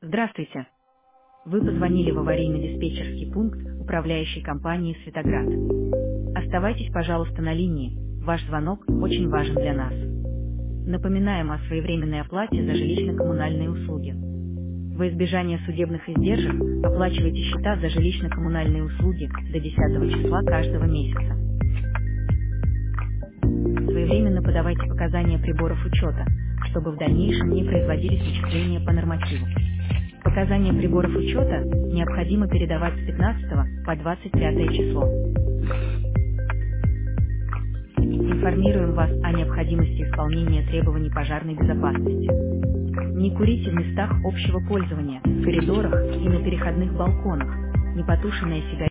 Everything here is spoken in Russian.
Здравствуйте. Вы позвонили в аварийно-диспетчерский пункт управляющей компании «Светоград». Оставайтесь, пожалуйста, на линии. Ваш звонок очень важен для нас. Напоминаем о своевременной оплате за жилищно-коммунальные услуги. Во избежание судебных издержек оплачивайте счета за жилищно-коммунальные услуги до 10 числа каждого месяца. Своевременно подавайте показания приборов учета, чтобы в дальнейшем не производились вычисления по нормативу. Показания приборов учета необходимо передавать с 15 по 25 число. Информируем вас о необходимости исполнения требований пожарной безопасности. Не курите в местах общего пользования, в коридорах и на переходных балконах. Непотушенная сигарета